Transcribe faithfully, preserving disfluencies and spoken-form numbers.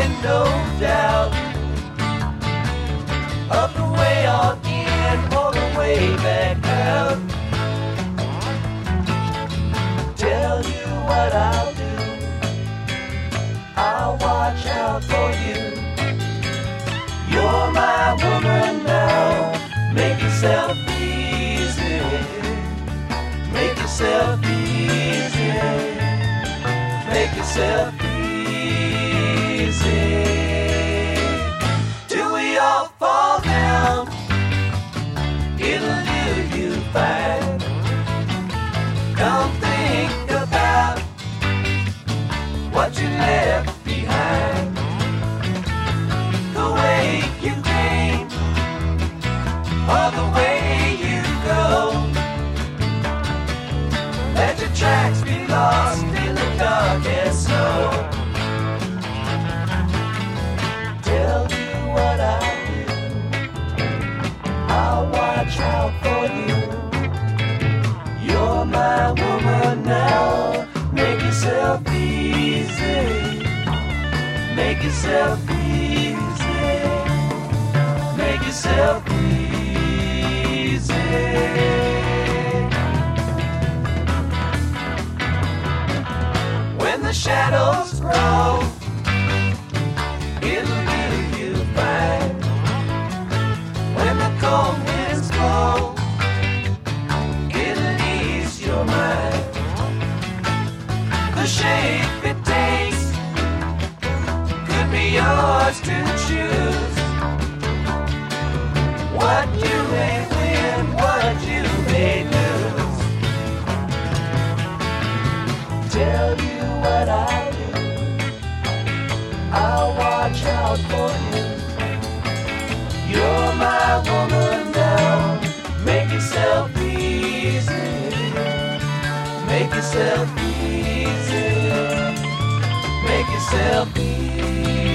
ain't no doubt of the way on in or the way back out. Tell you what I'll do, I'll watch out for you. You're my woman now, make yourself easy, make yourself easy, make yourself easy. Till we all fall down, it'll do you fine. Don't think about what you left behind. The way you came, or the way you go. Let your tracks be lost in the darkest snow. Tell you what I'll do, I'll watch out for you. You're my woman now, make yourself easy, make yourself easy, make yourself easy. When the shadows grow, it'll do you fine. When the cold winds blow, it'll ease your mind. The shape it takes could be yours to choose. What you may win, what you may lose. Tell you what I do, I'll watch out for you. You're my woman now, make yourself easy, make yourself easy, make yourself easy.